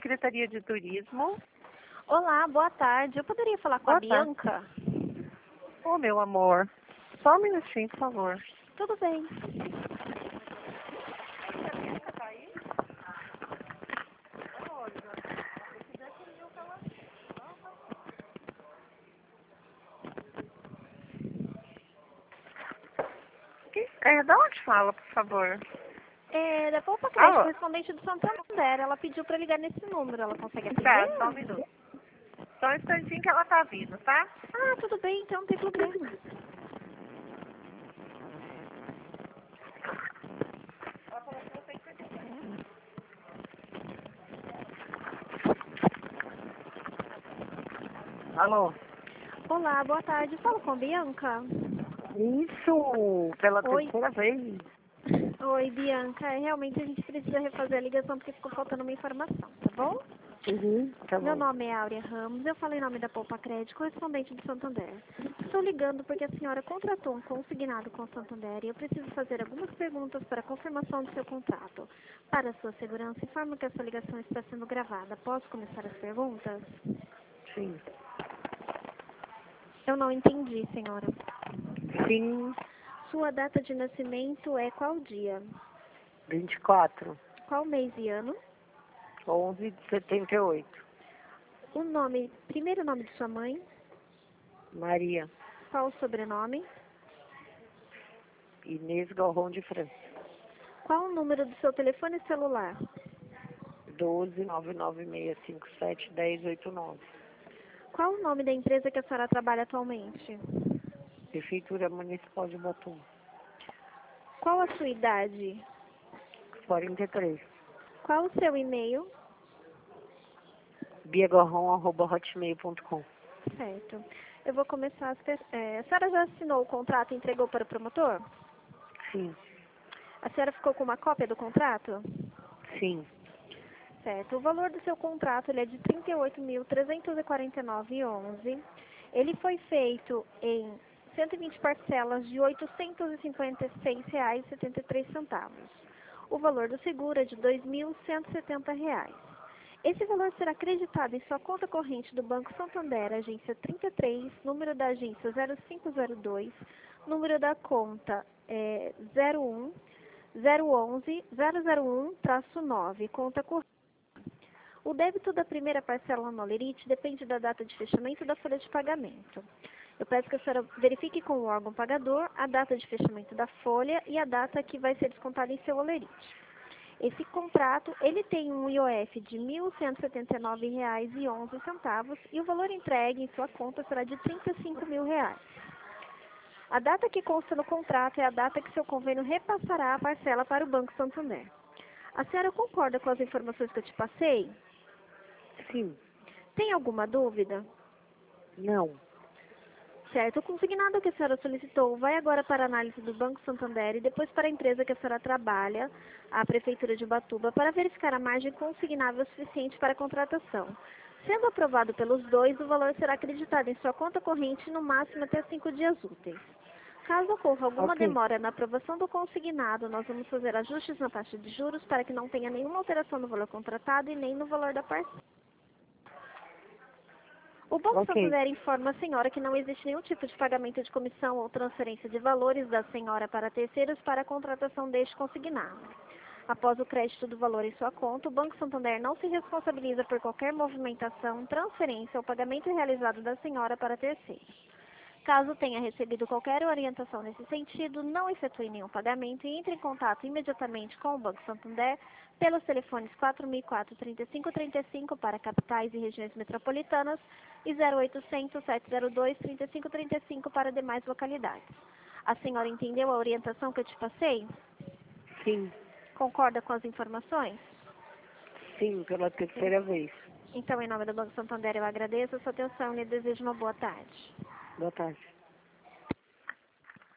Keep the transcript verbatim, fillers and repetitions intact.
Secretaria de Turismo. Olá, boa tarde. Eu poderia falar com Boa a Bianca? Ô, meu amor, só um minutinho, por favor. Tudo bem. Que- É, da onde fala, por favor? É, da Poupa Crédito, Alô? correspondente do Santander. Ela pediu para ligar nesse número. Ela consegue atender? Tá, só um minuto. Só um instantinho que ela tá vindo, tá? Ah, tudo bem, então não tem problema. Alô? Olá, boa tarde. Falo com a Bianca? Isso, pela Oi. terceira vez. Oi, Bianca. É, realmente a gente precisa refazer a ligação porque ficou faltando uma informação, tá bom? Uhum, tá Meu bom. nome é Áurea Ramos, eu falo em nome da Poupa Crédito, correspondente do Santander. Estou ligando porque a senhora contratou um consignado com o Santander e eu preciso fazer algumas perguntas para a confirmação do seu contrato. Para a sua segurança, informo que essa ligação está sendo gravada. Posso começar as perguntas? Sim. Eu não entendi, senhora. Sim, Sua data de nascimento é qual dia? vinte e quatro, Qual mês e ano? onze de setenta e oito. O nome, primeiro nome de sua mãe? Maria Qual o sobrenome? Inês Galrão de França. Qual o número do seu telefone celular? doze, nove nove seis cinco sete, dez oito nove. Qual o nome da empresa que a senhora trabalha atualmente? Prefeitura Municipal de Batum. Qual a sua idade? quarenta e três. Qual o seu e-mail? biagarrão arroba hotmail ponto com. Certo. Eu vou começar as per... é, a senhora já assinou o contrato e entregou para o promotor? Sim, A senhora ficou com uma cópia do contrato? sim. Certo. O valor do seu contrato ele é de trinta e oito mil, trezentos e quarenta e nove reais e onze centavos. Ele foi feito em cento e vinte parcelas de oitocentos e cinquenta e seis reais e setenta e três centavos. O valor do seguro é de dois mil cento e setenta reais. Esse valor será acreditado em sua conta corrente do Banco Santander, agência trinta e três, número da agência zero cinco zero dois, número da conta é zero um zero onze zero zero um nove, conta corrente. O débito da primeira parcela no Olerite depende da data de fechamento da folha de pagamento. Eu peço que a senhora verifique com o órgão pagador a data de fechamento da folha e a data que vai ser descontada em seu Olerite. Esse contrato, ele tem um I O F de mil cento e setenta e nove reais e onze centavos e o valor entregue em sua conta será de trinta e cinco mil reais. A data que consta no contrato é a data que seu convênio repassará a parcela para o Banco Santander. A senhora concorda com as informações que eu te passei? Sim. Tem alguma dúvida? Não. Certo, o consignado que a senhora solicitou vai agora para a análise do Banco Santander e depois para a empresa que a senhora trabalha, a Prefeitura de Ubatuba, para verificar a margem consignável suficiente para a contratação. Sendo aprovado pelos dois, o valor será acreditado em sua conta corrente no máximo até cinco dias úteis. Caso ocorra alguma Ok. demora na aprovação do consignado, nós vamos fazer ajustes na taxa de juros para que não tenha nenhuma alteração no valor contratado e nem no valor da parcela. O Banco Ok. Santander informa a senhora que não existe nenhum tipo de pagamento de comissão ou transferência de valores da senhora para terceiros para a contratação deste consignado. Após o crédito do valor em sua conta, o Banco Santander não se responsabiliza por qualquer movimentação, transferência ou pagamento realizado da senhora para terceiros. Caso tenha recebido qualquer orientação nesse sentido, não efetue nenhum pagamento e entre em contato imediatamente com o Banco Santander pelos telefones quatro mil e quatro, trinta e cinco trinta e cinco para capitais e regiões metropolitanas e zero oitocentos, sete zero dois, trinta e cinco trinta e cinco para demais localidades. A senhora entendeu a orientação que eu te passei? Sim. Concorda com as informações? Sim, pela terceira vez. Então, em nome do Banco Santander, eu agradeço a sua atenção e lhe desejo uma boa tarde. Boa tarde.